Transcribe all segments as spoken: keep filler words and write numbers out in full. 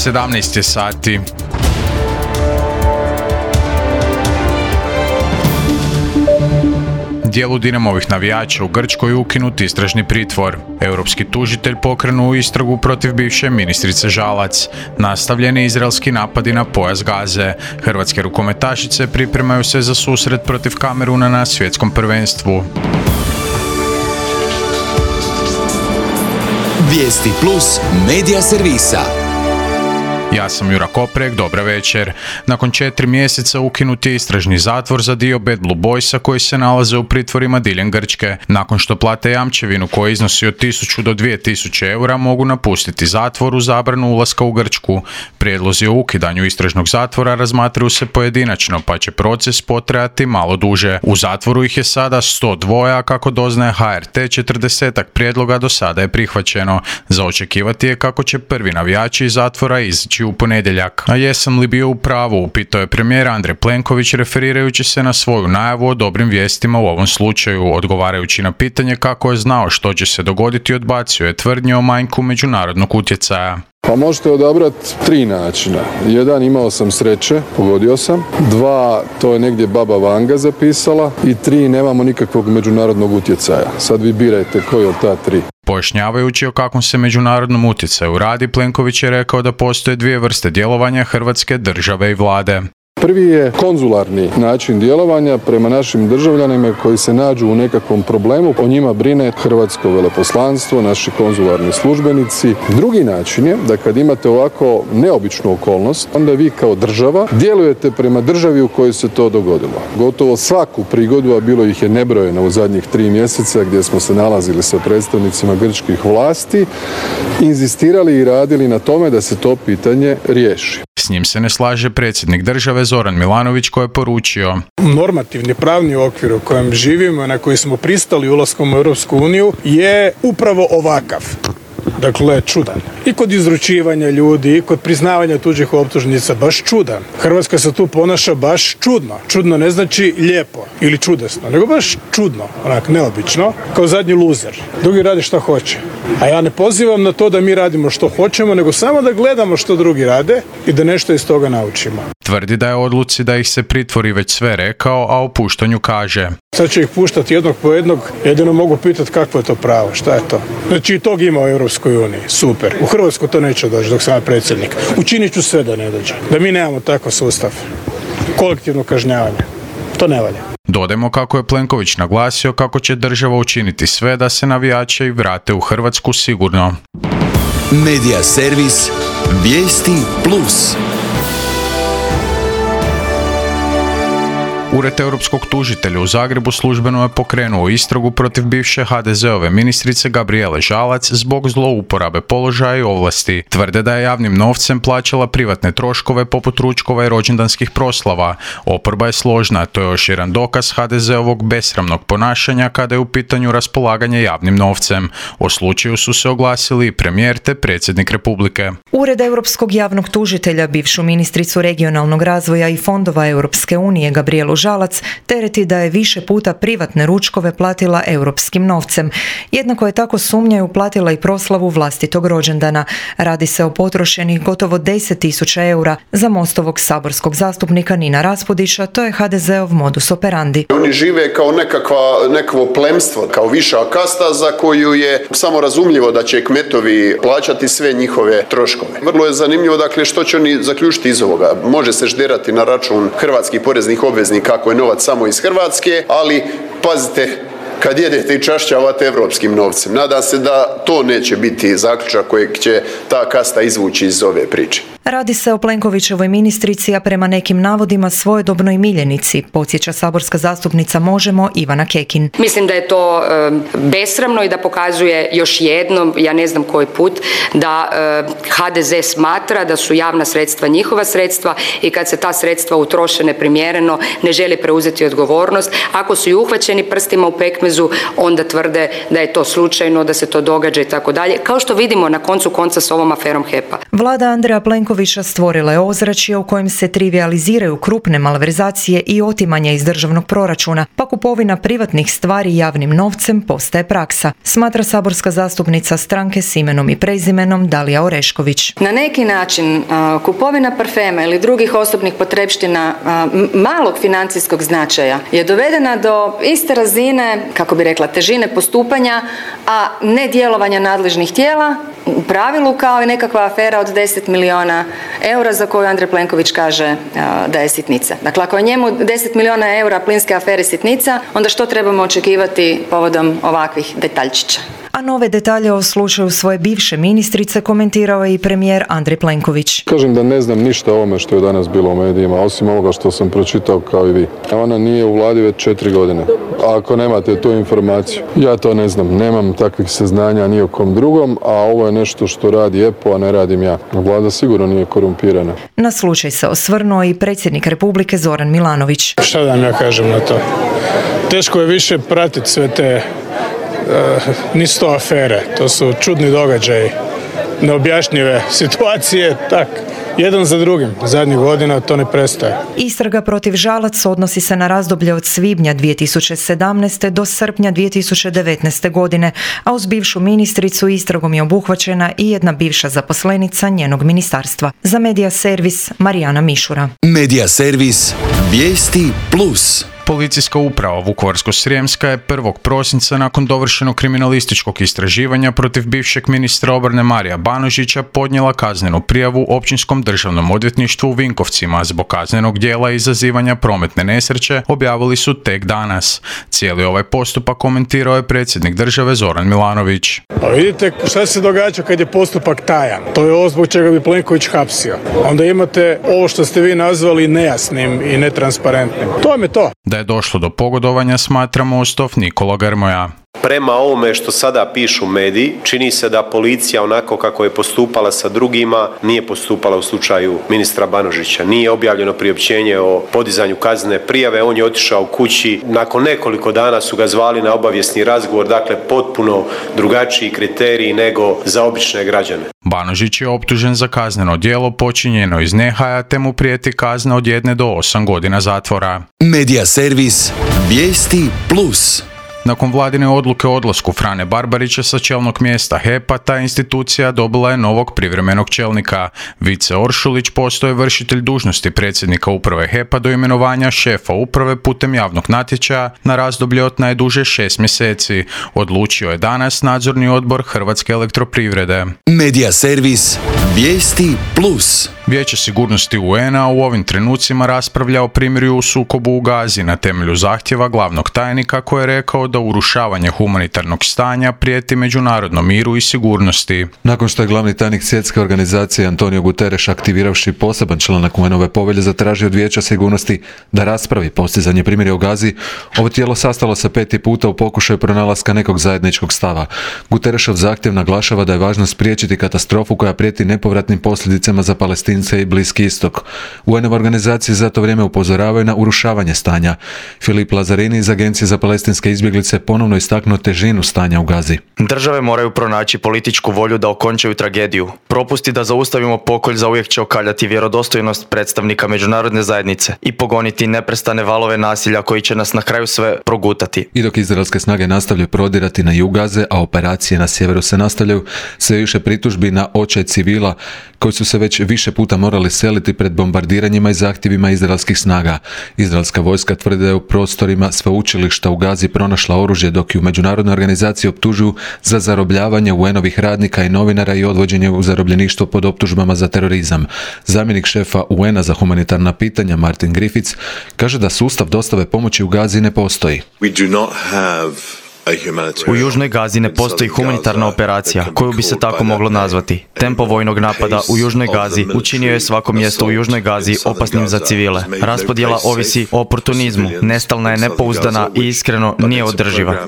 sedamnaest je sati. Dijelu Dinamovih navijača u Grčkoj ukinut istražni pritvor. Europski tužitelj pokrenuo istragu protiv bivše ministrice Žalac. Nastavljeni izraelski napadi na pojas Gaze. Hrvatske rukometašice pripremaju se za susret protiv Kameruna na svjetskom prvenstvu. Vijesti plus medija servisa. Ja sam Jura Koprek, dobra večer. Nakon četiri mjeseca ukinut je istražni zatvor za dio Bad Blue Boysa koji se nalaze u pritvorima diljem Grčke. Nakon što plate jamčevinu koja iznosi od tisuću do dvije tisuće eura, mogu napustiti zatvor u zabranu ulaska u Grčku. Prijedlozi o ukidanju istražnog zatvora razmatraju se pojedinačno, pa će proces potrajati malo duže. U zatvoru ih je sada sto dva, a kako doznaje H R T, četrdesetak prijedloga do sada je prihvaćeno. Za očekivati je kako će prvi navijači iz zatvora izaći u ponedjeljak. A jesam li bio u pravu, upitao je premijer Andrej Plenković referirajući se na svoju najavu o dobrim vijestima u ovom slučaju. Odgovarajući na pitanje kako je znao što će se dogoditi, odbacio je tvrdnje o manjku međunarodnog utjecaja. Pa možete odabrati tri načina. Jedan, imao sam sreće, pogodio sam. Dva, to je negdje baba Vanga zapisala. I tri, nemamo nikakvog međunarodnog utjecaja. Sad vi birajte koji od ta tri. Pojašnjavajući o kakvom se međunarodnom utjecaju radi, Plenković je rekao da postoje dvije vrste djelovanja Hrvatske države i vlade. Prvi je konzularni način djelovanja prema našim državljanima koji se nađu u nekakvom problemu. O njima brine hrvatsko veleposlanstvo, naši konzularni službenici. Drugi način je da kad imate ovako neobičnu okolnost, onda vi kao država djelujete prema državi u kojoj se to dogodilo. Gotovo svaku prigodu, a bilo ih je nebrojeno u zadnjih tri mjeseca gdje smo se nalazili sa predstavnicima grčkih vlasti, inzistirali i radili na tome da se to pitanje riješi. S njim se ne slaže predsjednik države Zoran Milanović koji je poručio: normativni pravni okvir u kojem živimo, na koji smo pristali ulaskom u Europsku uniju, je upravo ovakav. Dakle, čudan. I kod izručivanja ljudi, i kod priznavanja tuđih optužnica, baš čudan. Hrvatska se tu ponaša baš čudno. Čudno ne znači lijepo ili čudesno, nego baš čudno, onak neobično, kao zadnji luzer. Drugi radi što hoće. A ja ne pozivam na to da mi radimo što hoćemo, nego samo da gledamo što drugi rade i da nešto iz toga naučimo. Tvrdi da je odluci da ih se pritvori već sve rekao, a o puštanju kaže: sad će ih puštati jednog po jednog, jedino mogu pitati kakvo je to pravo, šta je to. Znači i tog ima u Europskoj uniji, super. U Hrvatsku to neće doći dok sam ja predsjednik. Učinit ću sve da ne dođe. Da mi nemamo takav sustav kolektivnog kažnjavanja. To ne valja. Dodajmo kako je Plenković naglasio kako će država učiniti sve da se navijači vrate u Hrvatsku sigurno. Medija servis Vijesti plus. Ured europskog tužitelja u Zagrebu službeno je pokrenuo istragu protiv bivše ha de zeove ministrice Gabrijele Žalac zbog zlouporabe položaja i ovlasti. Tvrde da je javnim novcem plaćala privatne troškove poput ručkova i rođendanskih proslava. Oporba je složna, to je još jedan dokaz ha de zeovog besramnog ponašanja kada je u pitanju raspolaganje javnim novcem. O slučaju su se oglasili i premijer te predsjednik Republike. Ured europskog javnog tužitelja bivšu ministricu regionalnog razvoja i fondova Europske unije Gabrijelu Žalac tereti da je više puta privatne ručkove platila europskim novcem. Jednako je tako sumnjaju platila i proslavu vlastitog rođendana. Radi se o potrošenih gotovo deset tisuća eura za Mostovog saborskog zastupnika Nina Raspudića, to je ha de zeov modus operandi. Oni žive kao nekakva, nekakvo plemstvo, kao viša kasta za koju je samo razumljivo da će kmetovi plaćati sve njihove troškove. Vrlo je zanimljivo, dakle, što će oni zaključiti iz ovoga. Može se žderati na račun hrvatskih poreznih obveznika kako je novac samo iz Hrvatske, ali pazite, kad jedete i čašćavate evropskim novcem. Nadam se da to neće biti zaključak kojeg će ta kasta izvući iz ove priče. Radi se o Plenkovićevoj ministrici, a prema nekim navodima svojedobnoj miljenici, podsjeća saborska zastupnica Možemo Ivana Kekin. Mislim da je to e, besramno i da pokazuje još jednom, ja ne znam koji put, da e, ha de ze smatra da su javna sredstva njihova sredstva i kad se ta sredstva utroše neprimjereno ne želi preuzeti odgovornost. Ako su i uhvaćeni prstima u pekmezu pekmezu, onda tvrde da je to slučajno, da se to događa i tako dalje, kao što vidimo na koncu konca s ovom aferom H E P-a. Vlada Andreja Plenkovića stvorila je ozračje u kojem se trivializiraju krupne malverzacije i otimanje iz državnog proračuna, pa kupovina privatnih stvari javnim novcem postaje praksa, smatra saborska zastupnica stranke s imenom i prezimenom Dalija Orešković. Na neki način kupovina parfema ili drugih osobnih potrepština malog financijskog značaja je dovedena do iste razine, kako bi rekla, težine postupanja, a ne djelovanja nadležnih tijela, u pravilu kao i nekakva afera od deset milijuna eura za koju Andrej Plenković kaže da je sitnica. Dakle, ako je njemu deset milijuna eura plinske afere sitnica, onda što trebamo očekivati povodom ovakvih detaljčića? A nove detalje o slučaju svoje bivše ministrice komentirao je i premijer Andrej Plenković. Kažem da ne znam ništa o ovome što je danas bilo u medijima, osim ovoga što sam pročitao kao i vi. Ona nije u vladi već četiri godine. A ako nemate tu informaciju, ja to ne znam. Nemam takvih saznanja ni o kom drugom, a ovo je nešto što radi E P O, a ne radim ja. Vlada sigurno nije korumpirana. Na slučaj se osvrnuo i predsjednik Republike Zoran Milanović. Šta da vam ja kažem na to? Teško je više pratiti sve te Uh, nisu to afere, to su čudni događaji, neobjašnjive situacije, tak, jedan za drugim. Zadnjih godina to ne prestaje. Istraga protiv Žalac odnosi se na razdoblje od svibnja dvije tisuće sedamnaeste. do srpnja dvije tisuće devetnaeste. godine, a uz bivšu ministricu istragom je obuhvaćena i jedna bivša zaposlenica njenog ministarstva. Za Medija servis Marijana Mišura. Medija servis Vijesti plus. Policijska uprava Vukovarsko-srijemska je prvog prosinca nakon dovršenog kriminalističkog istraživanja protiv bivšeg ministra obrane Marija Banožića podnijela kaznenu prijavu Općinskom državnom odvjetništvu u Vinkovcima zbog kaznenog djela izazivanja prometne nesreće, objavili su tek danas. Cijeli ovaj postupak komentirao je predsjednik države Zoran Milanović. Pa vidite šta se događa kad je postupak tajan. To je ovo zbog čega bi Plenković hapsio. Onda imate ovo što ste vi nazvali nejasnim i netransparentnim. To je to. Da je došlo do pogodovanja, smatra Mostov Nikola Grmoja. Prema ovome što sada pišu mediji, čini se da policija onako kako je postupala sa drugima nije postupala u slučaju ministra Banožića. Nije objavljeno priopćenje o podizanju kaznene prijave, on je otišao kući. Nakon nekoliko dana su ga zvali na obavijesni razgovor, dakle potpuno drugačiji kriteriji nego za obične građane. Banožić je optužen za kazneno djelo počinjeno iz nehaja, te mu prijeti kazna od jedne do osam godina zatvora. Medija servis Vijesti plus. Nakon vladine odluke o odlasku Frane Barbarića sa čelnog mjesta H E P-a, ta institucija dobila je novog privremenog čelnika. Vice Oršulić postaje vršitelj dužnosti predsjednika uprave H E P-a do imenovanja šefa uprave putem javnog natječaja na razdoblje od najduže šest mjeseci. Odlučio je danas nadzorni odbor Hrvatske elektroprivrede. Medija servis Vijesti plus. Vijeće sigurnosti U N A u ovim trenucima raspravlja o primirju u sukobu u Gazi na temelju zahtjeva glavnog tajnika koji je rekao da urušavanje humanitarnog stanja prijeti međunarodnom miru i sigurnosti. Nakon što je glavni tajnik svjetske organizacije Antonio Guterres aktiviravši poseban članak U N-ove povelje zatražio od Vijeća sigurnosti da raspravi postizanje primirja u Gazi, ovo tijelo sastalo se peti puta u pokušaju pronalaska nekog zajedničkog stava. Guterresov zahtjev naglašava da je važno spriječiti katastrofu koja prijeti nepovratnim posljedicama za Palestince i Bliski istok. U N-ove organizacije za to vrijeme upozoravaju na urušavanje stanja. Filip Lazarini iz Agencije za palestinske izbjeglice ponovno istaknuo težinu stanja u Gazi. Države moraju pronaći političku volju da okončaju tragediju. Propusti da zaustavimo pokolj zauvijek će okaljati vjerodostojnost predstavnika međunarodne zajednice i pogoniti neprestane valove nasilja koji će nas na kraju sve progutati. I dok izraelske snage nastavljaju prodirati na jug Gaze, a operacije na sjeveru se nastavljaju, sve više pritužbi na očaj civila koji su se već više puta morali seliti pred bombardiranjima i zahtjevima izraelskih snaga. Izraelska vojska tvrdi da je u prostorima sveučilišta u Gazi pronašla oružje, dok ju međunarodne organizacije optužuju za zarobljavanje U N-ovih radnika i novinara i odvođenje u zarobljeništvo pod optužbama za terorizam. Zamjenik šefa U N-a za humanitarna pitanja Martin Griffiths kaže da sustav dostave pomoći u Gazi ne postoji. We do not have U Južnoj Gazi ne postoji humanitarna operacija koju bi se tako moglo nazvati. Tempo vojnog napada u Južnoj Gazi učinio je svako mjesto u Južnoj Gazi opasnim za civile. Raspodjela ovisi o oportunizmu, nestalna je, nepouzdana i iskreno nije održiva.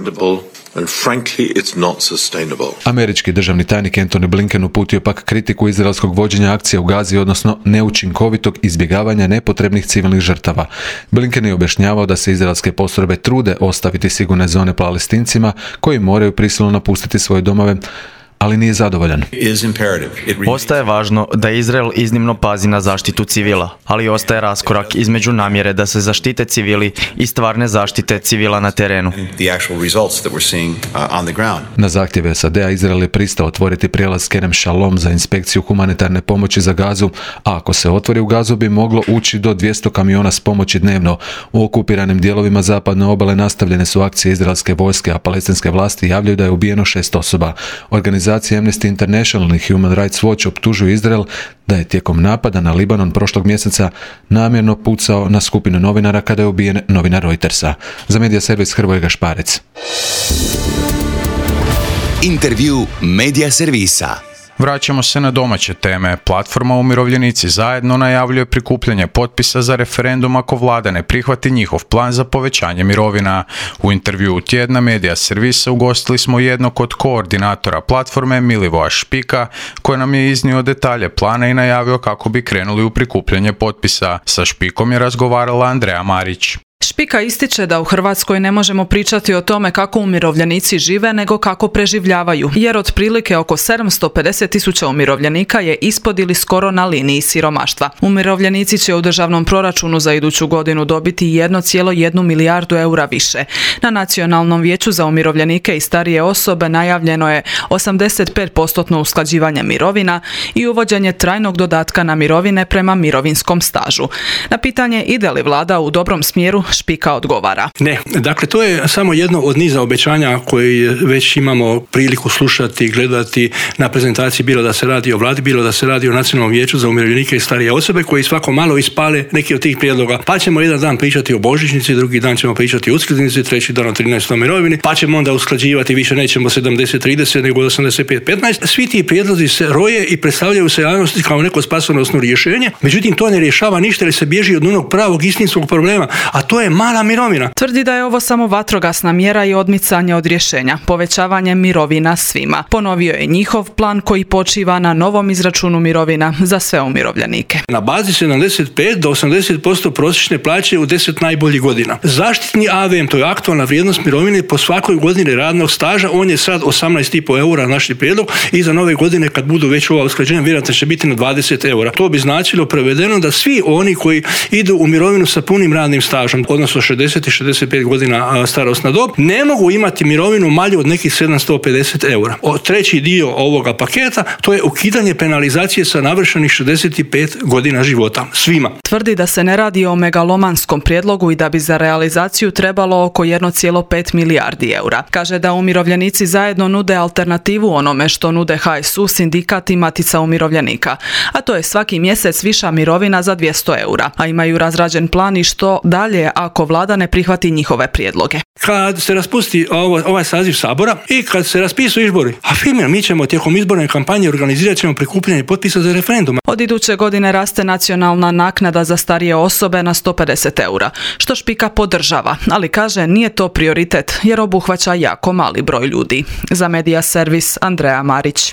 Američki državni tajnik Antony Blinken uputio pak kritiku izraelskog vođenja akcije u Gazi, odnosno neučinkovitog izbjegavanja nepotrebnih civilnih žrtava. Blinken je objašnjavao da se izraelske postrojbe trude ostaviti sigurne zone Palestincima koji moraju prisilno napustiti svoje domove, ali nije zadovoljan. Ostaje važno da Izrael iznimno pazi na zaštitu civila, ali ostaje raskorak između namjere da se zaštite civili i stvarne zaštite civila na terenu. Na zahtjeve S A D-a Izrael je pristao otvoriti prijelaz Kerem Shalom za inspekciju humanitarne pomoći za Gazu, a ako se otvori u Gazu bi moglo ući do dvjesto kamiona s pomoći dnevno. U okupiranim dijelovima zapadne obale nastavljene su akcije izraelske vojske, a palestinske vlasti javljaju da je ubijeno šest osoba. Organizacija Amnesty International i Human Rights Watch optužuju Izrael da je tijekom napada na Libanon prošlog mjeseca namjerno pucao na skupinu novinara kada je ubijen novinar Reutersa. Za Medija servis Hrvoje Gašparec. Intervju Medija servisa. Vraćamo se na domaće teme. Platforma Umirovljenici zajedno najavljuje prikupljanje potpisa za referendum ako vlada ne prihvati njihov plan za povećanje mirovina. U intervjuu tjedna Medija servisa ugostili smo jednog od koordinatora platforme Milivoja Špika, koji nam je iznio detalje plana i najavio kako bi krenuli u prikupljanje potpisa. Sa Špikom je razgovarala Andreja Marić. Špika ističe da u Hrvatskoj ne možemo pričati o tome kako umirovljenici žive, nego kako preživljavaju, jer otprilike oko sedamsto pedeset tisuća umirovljenika je ispod ili skoro na liniji siromaštva. Umirovljenici će u državnom proračunu za iduću godinu dobiti jedan zarez jedan milijardu eura više. Na Nacionalnom vijeću za umirovljenike i starije osobe najavljeno je osamdeset pet posto usklađivanje mirovina i uvođenje trajnog dodatka na mirovine prema mirovinskom stažu. Na pitanje ide li vlada u dobrom smjeru, Špika odgovara. Ne, dakle to je samo jedno od niza obećanja koje već imamo priliku slušati i gledati na prezentaciji, bilo da se radi o vladi, bilo da se radi o Nacionalnom vijeću za umirovljenike i starije osobe, koji svako malo ispale neki od tih prijedloga. Pa ćemo jedan dan pričati o božićnici, drugi dan ćemo pričati o uskrsnici, treći dan o trinaestoj mirovini, pa ćemo onda usklađivati, više nećemo sedamdeset trideset nego osamdeset pet petnaest. Svi ti prijedlozi se roje i predstavljaju se javnosti kao neko spasonosno rješenje, međutim to ne rješava ništa jer se bježi od onog pravog istinskog problema, a to je mala mirovina. Tvrdi da je ovo samo vatrogasna mjera i odmicanje od rješenja, povećavanje mirovina svima. Ponovio je njihov plan koji počiva na novom izračunu mirovina za sve umirovljenike. Na bazi sedamdeset pet do osamdeset posto prosječne plaće u deset najboljih godina. Zaštitni A V M, to je aktualna vrijednost mirovine po svakoj godini radnog staža, on je sad osamnaest i pol eura naš prijedlog i za nove godine kad budu već ova usklađenja vjerojatno će biti na dvadeset eura. To bi značilo prevedeno da svi oni koji idu u mirovinu sa punim radnim stažom, odnosno šezdeset i šezdeset pet godina starosna dob, ne mogu imati mirovinu manju od nekih sedamsto pedeset eura. O, treći dio ovoga paketa, to je ukidanje penalizacije sa navršenih šezdeset pet godina života. Svima. Tvrdi da se ne radi o megalomanskom prijedlogu i da bi za realizaciju trebalo oko jedan zarez pet milijardi eura. Kaže da umirovljenici zajedno nude alternativu onome što nude H S U, sindikat i Matica umirovljenika. A to je svaki mjesec viša mirovina za dvjesto eura. A imaju razrađen plan i što dalje ako vlada ne prihvati njihove prijedloge. Kad se raspusti ovo, ovaj saziv Sabora i kad se raspisuju izbori, a fime, mi ćemo tijekom izborne kampanje organizirat ćemo prikupljanje potpisa za referendum. Od iduće godine raste nacionalna naknada za starije osobe na sto pedeset eura, što Špika podržava, ali kaže nije to prioritet jer obuhvaća jako mali broj ljudi. Za Medija servis Andreja Marić.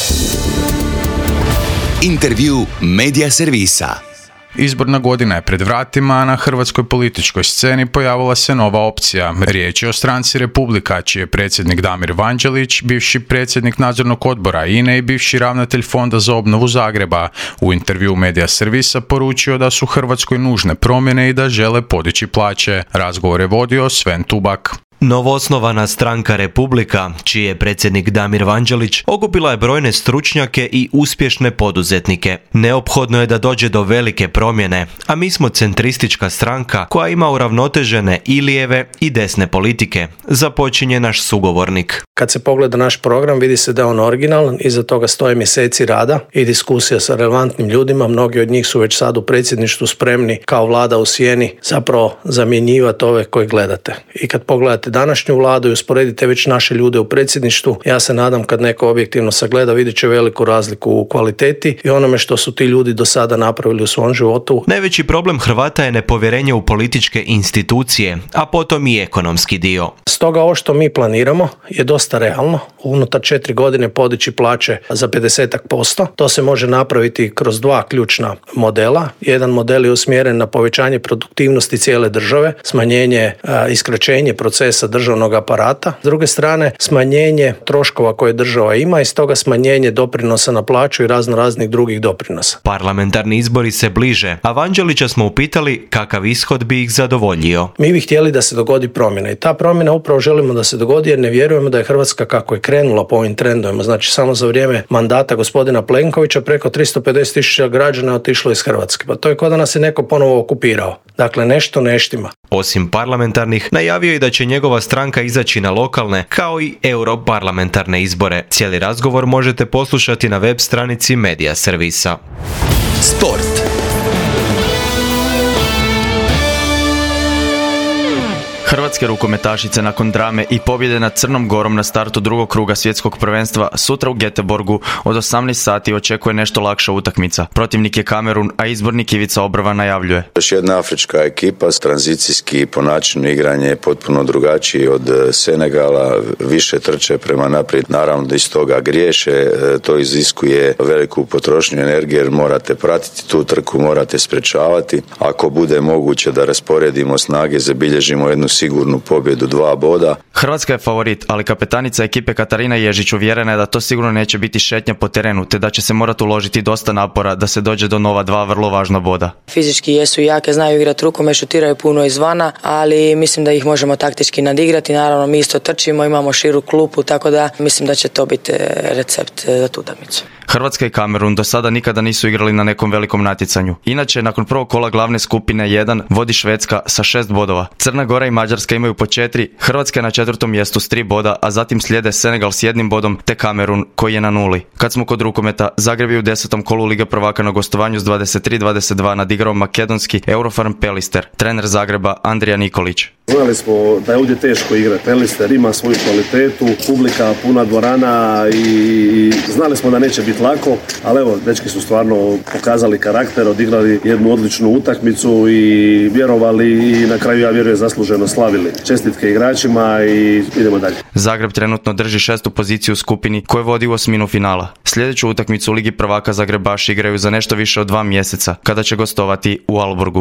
Intervju Medija servisa. Izborna godina je pred vratima, a na hrvatskoj političkoj sceni pojavila se nova opcija. Riječ je o stranci Republika, čiji je predsjednik Damir Vanđelić, bivši predsjednik nadzornog odbora I N E i bivši ravnatelj Fonda za obnovu Zagreba. U intervju Medija servisa poručio da su Hrvatskoj nužne promjene i da žele podići plaće. Razgovor je vodio Sven Tubak. Novoosnovana stranka Republika, čiji je predsjednik Damir Vanđelić, okupila je brojne stručnjake i uspješne poduzetnike. Neophodno je da dođe do velike promjene, a mi smo centristička stranka koja ima uravnotežene i lijeve i desne politike, započinje naš sugovornik. Kad se pogleda naš program, vidi se da je on originalan, iza toga stoje mjeseci rada i diskusija sa relevantnim ljudima, mnogi od njih su već sad u predsjedništvu spremni kao vlada u sjeni zapravo zamjenjivati ove koje gledate. I kad pogledate usporedite današnju vladu i usporedite već naše ljude u predsjedništvu, ja se nadam kad neko objektivno sagleda vidjet će veliku razliku u kvaliteti i onome što su ti ljudi do sada napravili u svom životu. Najveći problem Hrvata je nepovjerenje u političke institucije, a potom i ekonomski dio. Stoga ovo što mi planiramo je dosta realno. Unutar četiri godine podići plaće za pedeset posto. To se može napraviti kroz dva ključna modela. Jedan model je usmjeren na povećanje produktivnosti cijele države, smanjenje i skraćenje procesa državnog aparata. S druge strane, smanjenje troškova koje država ima i stoga smanjenje doprinosa na plaću i razno raznih drugih doprinosa. Parlamentarni izbori se bliže, a Vanđelića smo upitali kakav ishod bi ih zadovoljio. Mi bi htjeli da se dogodi promjena i ta promjena upravo želimo da se dogodi jer ne vjerujemo da je Hrvatska kako je krenula po ovim trendovima. Znači samo za vrijeme mandata gospodina Plenkovića preko tristo pedeset tisuća građana je otišlo iz Hrvatske. Pa to je kao da nas je neko ponovo okupirao. Dakle, nešto ne štima. Osim parlamentarnih, najavio je da će njegova stranka izaći na lokalne kao i europarlamentarne izbore. Cijeli razgovor možete poslušati na web stranici Medija servisa. Sport. Hrvatske rukometašice nakon drame i pobjede nad Crnom Gorom na startu drugog kruga svjetskog prvenstva sutra u Göteborgu od osamnaest sati očekuje nešto lakša utakmica. Protivnik je Kamerun, a izbornik Ivica Obrova najavljuje. Još jedna afrička ekipa, tranzicijski po načinu igranja je potpuno drugačiji od Senegala, više trče prema naprijed, naravno da iz toga griješe, to iziskuje veliku potrošnju energije jer morate pratiti tu trku, morate sprečavati. Ako bude moguće da rasporedimo snage, zabilježimo jednu sigurnu pobjedu, dva boda. Hrvatska je favorit, ali kapetanica ekipe Katarina Ježić uvjerena je da to sigurno neće biti šetnja po terenu, te da će se morati uložiti dosta napora da se dođe do nova dva vrlo važna boda. Fizički jesu jake, znaju igrati rukomet, šutiraju puno izvana, ali mislim da ih možemo taktički nadigrati. Naravno, mi isto trčimo, imamo širu klupu, tako da mislim da će to biti recept za tu utakmicu. Hrvatska i Kamerun do sada nikada nisu igrali na nekom velikom natjecanju. Inače, nakon prvog kola glavne skupine jedan vodi Švedska sa šest bodova. Crna Gora i Mađarska imaju po četiri, Hrvatska je na četvrtom mjestu s tri boda, a zatim slijede Senegal s jednim bodom te Kamerun koji je na nuli. Kad smo kod rukometa, Zagreb je u desetom kolu Lige prvaka na gostovanju s dvadeset tri dvadeset dva nadigrao makedonski Eurofarm Pelister. Trener Zagreba Andrija Nikolić. Znali smo da je ovdje teško igrati. Pelister ima svoju kvalitetu, publika, puna dvorana i znali smo da neće biti lako, ali evo, dečki su stvarno pokazali karakter, odigrali jednu odličnu utakmicu i vjerovali i na kraju, ja vjerujem, zasluženo slavili. Čestitke igračima i idemo dalje. Zagreb trenutno drži šestu poziciju u skupini koje vodi u osminu finala. Sljedeću utakmicu u Ligi prvaka Zagrebaši igraju za nešto više od dva mjeseca, kada će gostovati u Alborgu.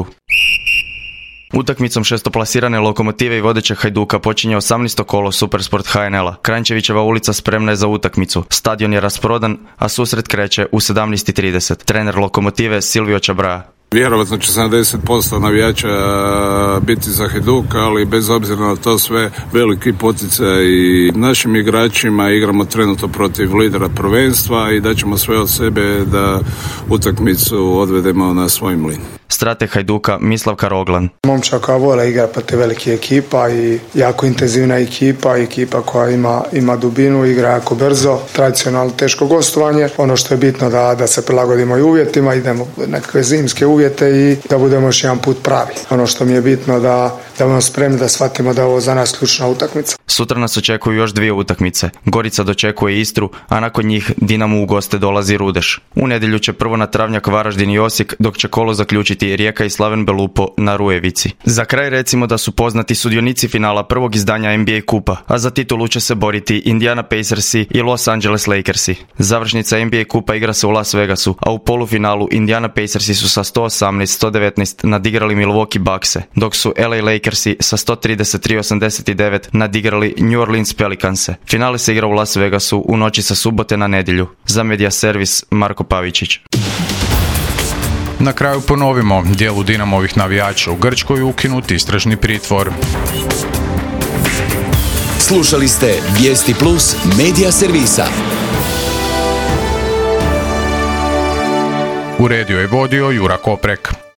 Utakmicom šestoplasirane Lokomotive i vodećeg Hajduka počinje osamnaesto kolo Supersport H N L-a. Kranjčevićeva ulica spremna je za utakmicu. Stadion je rasprodan, a susret kreće u sedamnaest i trideset. Trener Lokomotive Silvio Čabraja. Vjerovatno će sedamdeset posto navijača biti za Hajduk, ali bez obzira na to sve veliki poticaj i našim igračima. Igramo trenutno protiv lidera prvenstva i daćemo sve od sebe da utakmicu odvedemo na svoj mlin. Strateg Hajduka Mislav Roglan. Momčaka vole igra protiv velike ekipa i jako intenzivna ekipa, ekipa koja ima, ima dubinu, igra jako brzo, tradicionalno teško gostovanje. Ono što je bitno da, da se prilagodimo i uvjetima, idemo u nekakve zimske uvjete i da budemo još jedan put pravi. Ono što mi je bitno da, da budemo spremni da shvatimo da je ovo za nas ključna utakmica. Sutra nas očekuju još dvije utakmice. Gorica dočekuje Istru, a nakon njih Dinamo u goste dolazi Rudeš. U nedjelju će prvo na travnjak Varaždin i Osijek, dok će kolo zaključiti Rijeka i Slaven Belupo na Rujevici. Za kraj recimo da su poznati sudionici finala prvog izdanja N B A kupa, a za titulu će se boriti Indiana Pacersi i Los Angeles Lakersi. Završnica N B A kupa igra se u Las Vegasu, a u polufinalu Indiana Pacersi su sa sto osamnaest sto devetnaest nadigrali Milwaukee Buckse, dok su L A Lakersi sa sto trideset tri osamdeset devet nadigrali New Orleans Pelicanse. Finale se igra u Las Vegasu u noći sa subote na nedjelju. Za Medija servis Marko Pavičić. Na kraju ponovimo, dijelu Dinamovih navijača u Grčkoj ukinut istražni pritvor. Slušali ste Vijesti Plus Medija servisa. Uredio je vodio Jura Koprek.